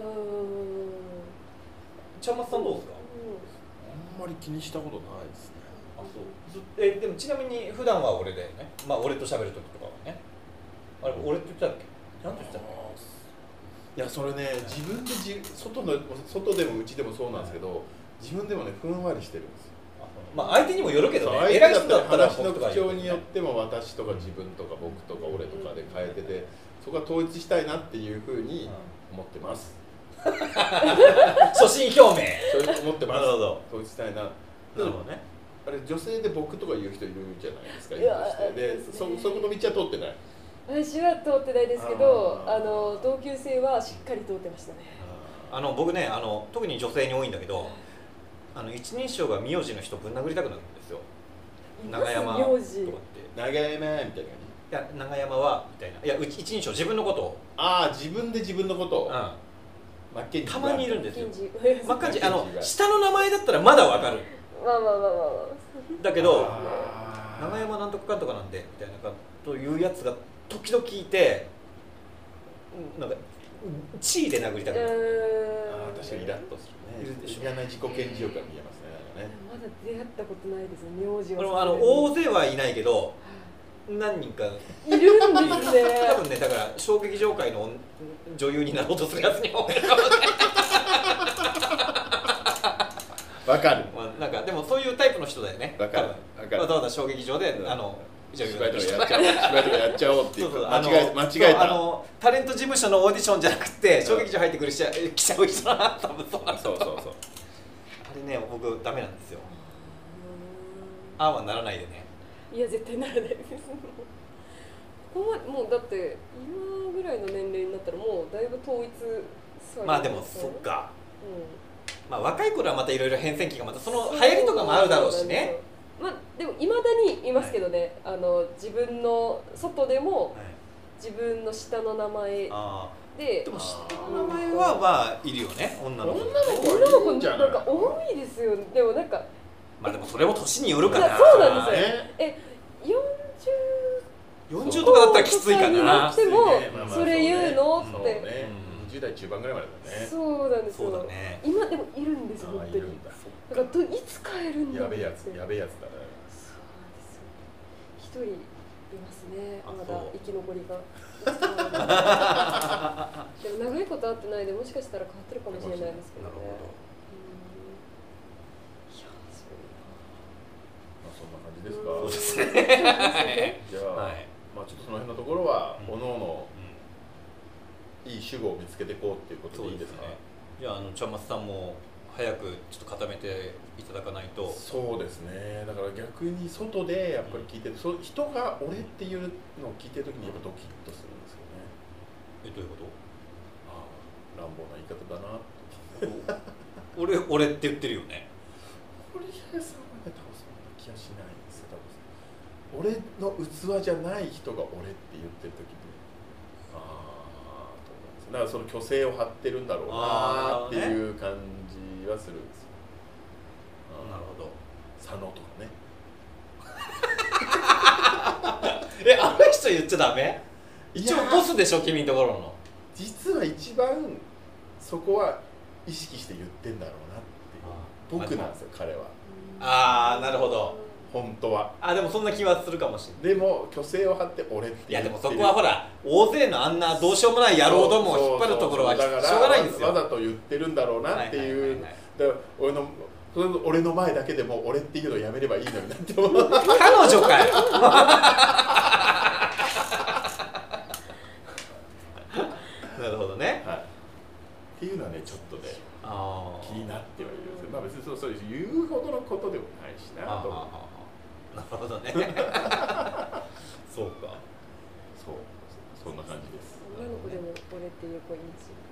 ちゃんまつさんどうですか？ あんまり気にしたことないですね。 あ、そう。でもちなみに普段は俺だよね。まあ俺と喋る時とかはね。あれ俺って言ってたっけ？なんて言ってたっけ？ いやそれね自分で外でもうちでもそうなんですけど、自分でもねふんわりしてるんですよ。 まあ相手にもよるけどね。 相手だったら話の口調によっても私とか自分とか僕とか俺とかで変えてて、そこは統一したいなっていうふうに思ってます。 初心表明。 そう思ってます。 なるほど。 統一したいな。 なるほどね。 あれ女性で僕とか言う人いるじゃないですか。でそこの道は通ってない。 私は通ってないですけど、同級生はしっかり通ってましたね。 僕ね特に女性に多いんだけど、一人称が名字の人ぶん殴りたくなるんですよ。長山とかって。 長山みたいな感じ。 いや長山はみたいな。いや一人称自分のことを。 自分で自分のことを。 たまにいるんですよ。マッカンジー下の名前だったらまだわかる。 まあだけど長山なんとかかんとかなんでみたいなというやつが時々いて、なんか地位で殴りたくなる。 確かにイラッとするね。知らない自己顕示欲が見えますね。 まだ出会ったことないですね。名字は。大勢はいないけど。何人かいるんですね。 多分ねだから小劇場界の女優になろうとするやつに多いかもしれない。 わかる。 なんかでもそういうタイプの人だよね。 わかる。 わざわざ小劇場で芝居とかやっちゃおうっていう。間違えた。 タレント事務所のオーディションじゃなくて小劇場入ってくる来ちゃう人な。多分そう。あれね僕ダメなんですよ。ああはならないでね。 いや絶対ならないです。もうだって今ぐらいの年齢になったらもうだいぶ統一されてます。 まあでもそっか。まあ若い頃はまたいろいろ変遷期がまたその流行りとかもあるだろうしね。 まあでもいまだにいますけどね。自分の外でも自分の下の名前でも下の名前はまあいるよね、女の子。 女の子なんか多いですよね。でもなんかまあでもそれも年によるかな。 そうなんですよ。 40とかだったらきついかな。 でもそれ言うのって。 20代中盤ぐらいまでだね。 そうなんですよ。 そうだね。 今でもいるんですよ本当に。だからいつ帰るんだ。 やべえやつだね。 そうなんですよ。一人いますね。まだ生き残りが。でも長いこと会ってないでもしかしたら変わってるかもしれないですけどね。いやすごいな。 まあそんな感じですか。 そうですね。 じゃあ、まあちょっとその辺のところは各々いい主語を見つけていこうっていうことでいいですか。 じゃあちゃんまつさんも早くちょっと固めていただかないと。 そうですね。だから逆に外でやっぱり聞いてる、人が俺っていうのを聞いてるときにやっぱドキッとするんですよね。 どういうこと？ ああ、乱暴な言い方だな。 俺って言ってるよね。 堀江さんはね、多分そんな気がしないんですよ。多分俺の器じゃない人が俺って言ってるときに、だからその虚勢を張ってるんだろうなっていう感じはするんですよ。 なるほど。 佐野とかね。 あの人言っちゃダメ？一応ボスでしょ君のところの。 実は一番そこは意識して言ってんだろうなっていう。僕なんですよ彼は。 ああなるほど。 本当は。 でもそんな気はするかもしれない。 でも虚勢を張って俺っていやでもそこはほら大勢のあんなどうしようもない野郎どもを引っ張るところはしょうがないんですよ。 わざと言ってるんだろうなっていう。俺の前だけでも俺っていうのをやめればいいのになって思う。彼女かよ。なるほどね。 っていうのはねちょっとね気になってはいるんですけど、まあ別にそう言うほどのことでもないしなと。 なるほどね。そうか。 そんな感じです。 女の子でも俺っていう子いますよ。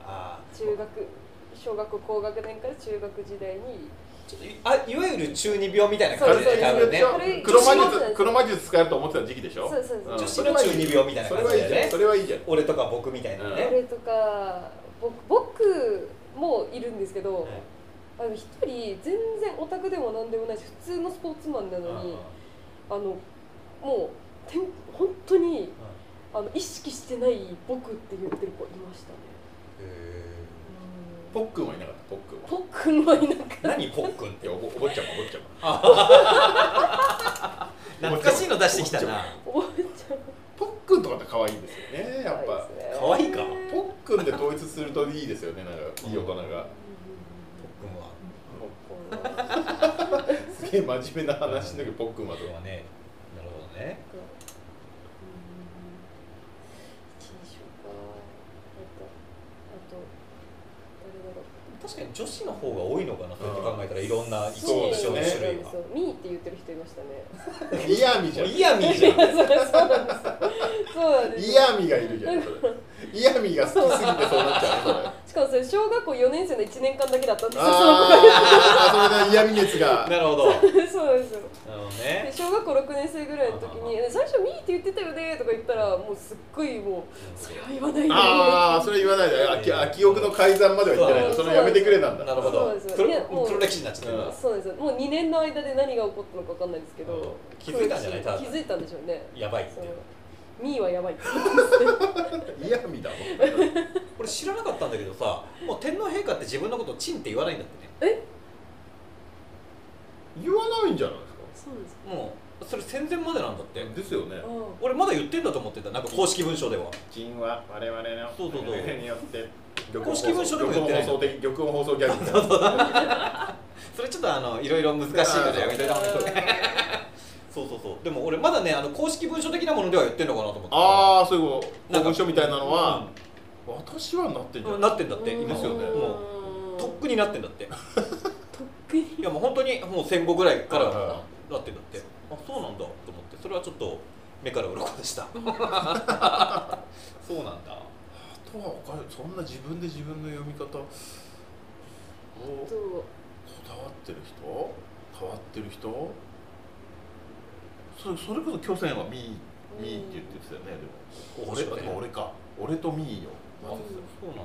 小学高学年から中学時代にちょっといわゆる中二病みたいな感じで多分ね。 黒魔術使えると思ってた時期でしょ。 そう女子の中二病みたいな感じでね。 それはいいじゃん。 俺とか僕みたいなね。 俺とか僕もいるんですけど、一人全然オタクでもなんでもないし普通のスポーツマンなのにもう本当に意識してない僕って言ってる子いましたね。 ポックンはいなかった。 ポックンはいなかった。 何ポックンって？ お坊ちゃま。 懐かしいの出してきたな。 ポックンとかって可愛いんですよね。やっぱ可愛いか。 ポックンで統一するといいですよね。なんかいい大人が。ポックンは。すげえ真面目な話だけどポックンはとかね。なるほどね。確かに女子の方が多いのかな、そうやって考えたらいろんな一緒の種類が。 ミーって言ってる人いましたね。 イヤミじゃん。 イヤミじゃん。 そうなんです。 イヤミがいるじゃん。イヤミが好きすぎてそうなっちゃう。 しかもそれ小学校4年生の1年間だけだったんですよ。それでイヤミ熱が。 なるほど。 そうですよ。 なるほどね。 小学校6年生ぐらいの時に最初ミーって言ってたよねとか言ったらもうすっごいもうそれは言わないで。 それ言わないで。記憶の改ざんまでは言ってない。それやめてくれなんだ。 なるほど。黒歴史になっちゃった。 そうです。もう2年の間で何が起こったのか分かんないですけど。 気づいたんじゃない？ 気づいたんでしょうね。 やばいって。 ミーはやばいって。 イヤミだもん。 これ知らなかったんだけどさ、もう天皇陛下って自分のことをチンって言わないんだってね。 言わないんじゃないですか。 そうです。 もうそれ戦前までなんだって。 ですよね。 俺まだ言ってんだと思ってた。なんか公式文書では。 チンは我々のによって公式文書でも言ってない。 玉音放送ギャグ。 それちょっといろいろ難しいからやめといた方がいい。そう。でも俺まだね公式文書的なものでは言ってんのかなと思って。 そういうこと文書みたいなのは私はなってんじゃん。 なってんだって。いますよね。もうとっくになってんだって。とっくに。いやもう本当にもう戦後ぐらいからなってんだって。そうなんだと思ってそれはちょっと目から鱗でした。そうなんだ。あとはそんな自分で自分の読み方をこだわってる人変わってる人それこそ巨泉はミーって言ってたよね。でも俺とミーよ。 そうなんだ。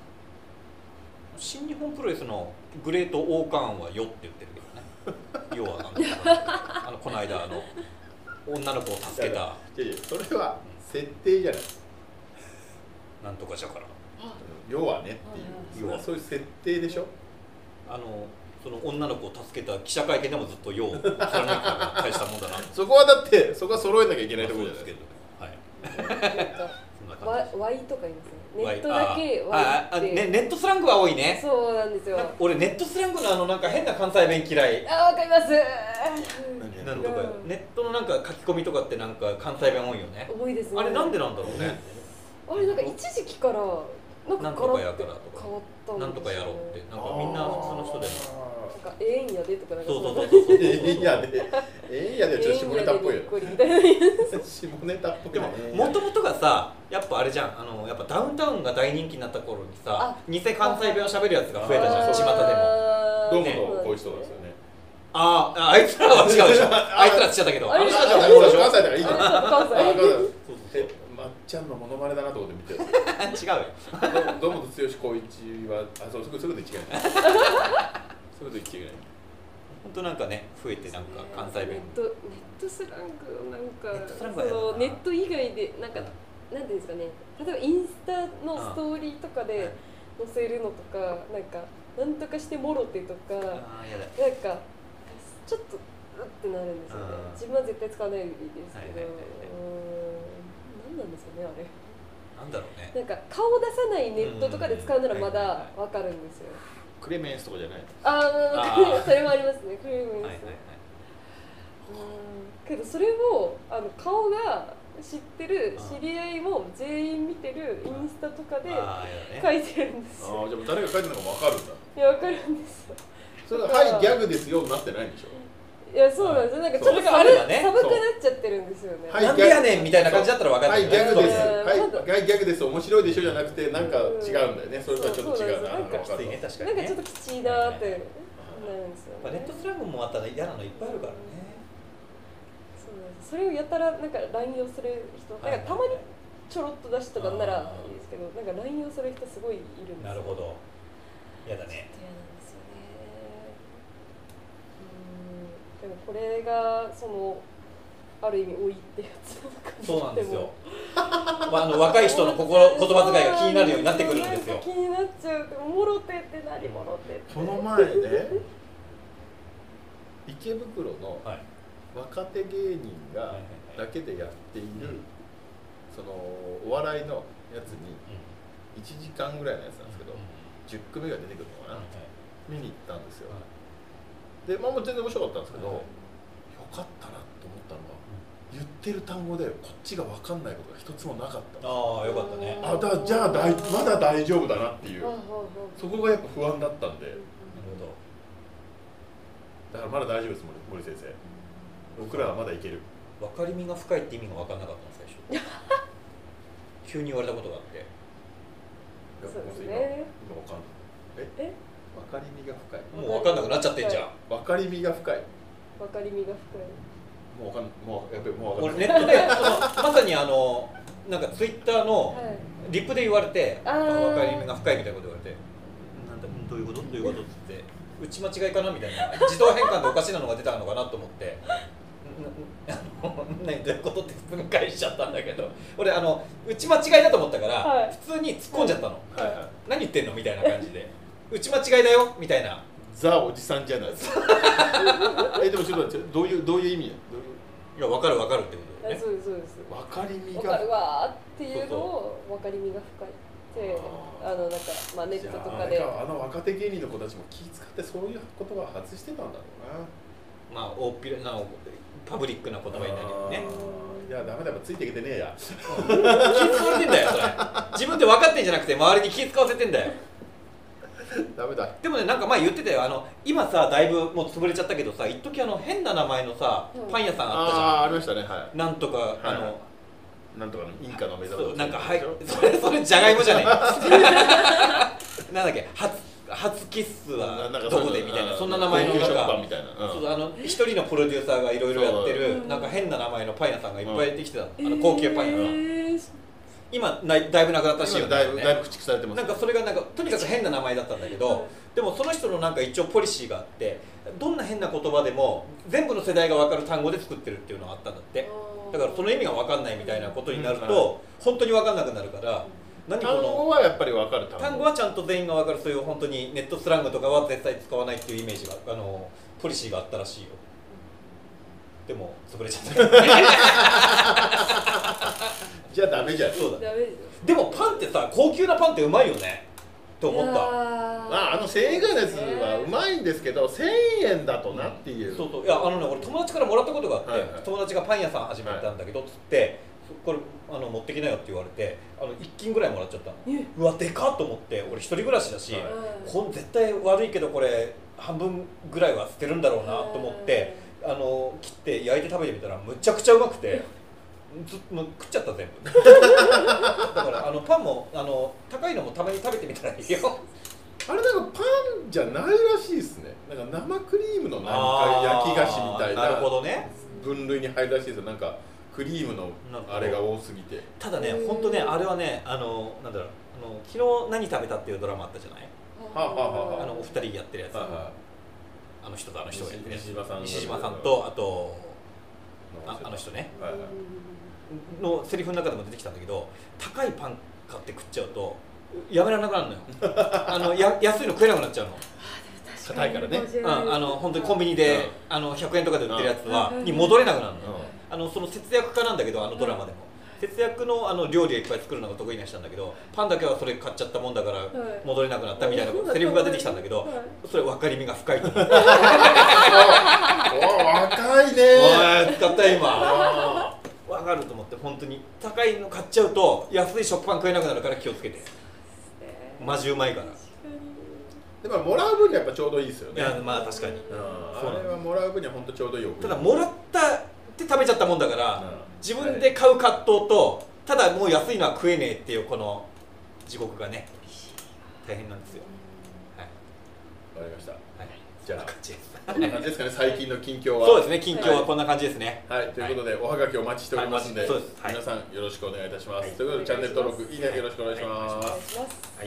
新日本プロレスのグレートオーカーンはよって言ってるけどね。要はなんだかこの間女の子を助けた。 いやそれは設定じゃない。 なんとかじゃから。 要はねっていう。要はそういう設定でしょ。 その女の子を助けた記者会見でもずっとよう貫いてたから大したもんだな。 そこはだってそこは揃えなきゃいけないところですけど。 はい。 Y とか言いますね。ネットだけ Y って。 ネットスラングは多いね。 そうなんですよ。 俺ネットスラングのなんか変な関西弁嫌い。 わかります。 なんとかネットのなんか書き込みとかってなんか関西弁多いよね。 多いですね。 あれなんでなんだろうね。 あれなんか一時期からなんとかやからとか変わったんですよね。 なんとかやろうってなんかみんな普通の人でも。 なんかええんやでとかなんかそうええんやでちょっと下ネタっぽいよ。下ネタっぽく。 でも元々がさやっぱあれじゃんやっぱダウンタウンが大人気になった頃にさ偽関西弁を喋るやつが増えたじゃん巷でも。 どうもこういう人なんですよね。 あいつらは違うでしょ。あいつらって言っちゃったけど。 あいつらじゃないでしょ。関西だからいいじゃん。 関西。 まっちゃんのモノマネだなと思って見てる。 違うよ。 堂本剛光一はそういうこと違う。そういうこと言っちゃいけない。 本当なんかね増えてなんか関西弁。 ネットスラングをなんかそのネット以外でなんかなんていうんですかね。例えばインスタのストーリーとかで載せるのとかなんかなんとかしてもろてとかなんかちょっとってなるんですよね。自分は絶対使わないですけど。何なんですかねあれ。 なんだろうね。 なんか顔出さないネットとかで使うならまだわかるんですよ。 クレメンスとかじゃない。 それもありますね。クレメンス。けどそれを顔が知ってる知り合いも全員見てるインスタとかで書いてるんですよ。 じゃあ誰が書いてるのかわかるんだ。 いやわかるんですよ。 それはいギャグですよなってないんでしょ。 いやそうなんですよ。なんかちょっとあれ寒くなっちゃってるんですよね。 なんでやねんみたいな感じだったらわかる。 はいギャグです。はいギャグです。面白いでしょじゃなくてなんか違うんだよね。それとはちょっと違うな。 なんかきついね確かに。 なんかちょっときついなってなるんですよ。 ネットスラングもまた嫌なのいっぱいあるからね。 それをやたらなんか乱用する人、なんかたまにちょろっと出しとかならいいですけど、なんか乱用する人すごいいるんですよ。 なるほど。嫌だね。 嫌なんですよね。でもこれがそのある意味老いってやつなのかな。 そうなんですよ。若い人の言葉遣いが気になるようになってくるんですよ。 気になっちゃう。もろてって何もろてって。 その前ね、池袋の若手芸人がだけでやっているそのお笑いのやつに1時間ぐらいのやつなんですけど、10組が出てくるのかな、見に行ったんですよ。で、もう全然面白かったんですけど、よかったなと思ったのが、言ってる単語でこっちが分かんないことが一つもなかった。 ああ、よかったね。 じゃあまだ大丈夫だなっていう、そこがやっぱ不安だったんで。なるほど。だからまだ大丈夫です、森先生。僕らはまだいける。 分かりみが深いって意味が分からなかったの最初。急に言われたことがあって。 そうですね。 今分かんない。分かりみが深い。 もう分かんなくなっちゃってんじゃん。 分かりみが深い。 分かりみが深い。 もうやっぱりもう分かんない。俺ネットでまさになんかツイッターのリップで言われて、分かりみが深いみたいなこと言われて、なんだどういうことって打ち間違いかなみたいな、自動変換でおかしいなのが出たのかなと思って。どういうことって普通に返しちゃったんだけど、俺打ち間違いだと思ったから、普通に突っ込んじゃったの。何言ってんのみたいな感じで、打ち間違いだよみたいな。 ザおじさんじゃないですか。でもちょっとどういう意味や。 いや分かるってことね。そうです。 分かりみが分かるわっていうのを分かりみが深いってなんかまあネットとかで若手芸人の子たちも気使ってそういう言葉を外してたんだろうな。まあ大っぴらなパブリックな言葉になるよね。 いやダメだよ、ついてきてねえや。 気使わせてんだよそれ。自分で分かってんじゃなくて周りに気使わせてんだよ。 ダメだ。 でもね、なんか前言ってたよ。今さだいぶもう潰れちゃったけどさ、一時変な名前のさパン屋さんあったじゃん。 ありましたね。はい。 なんとかなんとかのインカの目覚め。 なんかそれじゃがいもじゃない。なんだっけ、初キッスはどこでみたいな、そんな名前のなんか一人のプロデューサーがいろいろやってるなんか変な名前のパン屋さんがいっぱいできてた。高級パン屋が。 今だいぶなくなったしいよね。 だいぶ駆逐されてます。 なんかそれがなんかとにかく変な名前だったんだけど、でもその人のなんか一応ポリシーがあって、どんな変な言葉でも全部の世代が分かる単語で作ってるっていうのがあったんだって。だからその意味が分かんないみたいなことになると、本当に分かんなくなるから、 単語はやっぱり分かる単語はちゃんと全員が分かる、そういう本当にネットスラングとかは絶対使わないっていうイメージがポリシーがあったらしいよ。でも潰れちゃったじゃあダメじゃん。 そうだ。でもパンってさ、高級なパンってうまいよねと思った。 1000円ぐらいのやつはうまいんですけど、1000円だとなっていう。 そうそう。いや俺友達からもらったことがあって、友達がパン屋さん始めたんだけどつって、これ持ってきなよって言われて、1斤ぐらいもらっちゃったの。うわでかっと思って、俺一人暮らしだし、絶対悪いけどこれ半分ぐらいは捨てるんだろうなと思って、切って焼いて食べてみたらむちゃくちゃうまくて、もう食っちゃった全部。だからパンも高いのもたまに食べてみたらいいよ。 あれなんかパンじゃないらしいですね。なんか生クリームのなんか焼き菓子みたいな分類に入るらしいですよ。なんかクリームのあれが多すぎて。 ただね、本当ね、あれはね、なんだろう、昨日何食べたっていうドラマあったじゃない。お二人やってるやつ。あの人とあの人がやってるやつ。西島さんとあとあの人ね。のセリフの中でも出てきたんだけど、高いパン買って食っちゃうとやめられなくなるのよ。安いの食えなくなっちゃうの。 硬いからね。 本当にコンビニで100円とかで売ってるやつに戻れなくなるのよ。その節約家なんだけど、ドラマでも節約の料理をいっぱい作るのが得意な人なんだけど、パンだけはそれ買っちゃったもんだから戻れなくなったみたいなセリフが出てきたんだけど、それ分かりみが深いと思う。 若いね。 使った今分かると思って、本当に高いの買っちゃうと安い食パン食えなくなるから気をつけて。マジうまいから。 でももらう分にはやっぱちょうどいいですよね。 いやまあ確かに。 あれはもらう分には本当ちょうどいい。 ただもらったって食べちゃったもんだから、自分で買う葛藤と、ただもう安いのは食えねえっていうこの地獄がね、大変なんですよ。はい。 わかりました。 はい。 じゃあこんな感じです。 こんな感じですかね。最近の近況は。 そうですね。近況はこんな感じですね。 はい。ということでおはがきお待ちしておりますので、皆さんよろしくお願いいたします。ということでチャンネル登録いいねよろしくお願いします。 はい。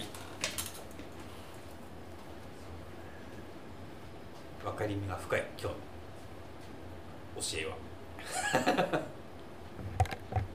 分かりみが深い今日の教えは。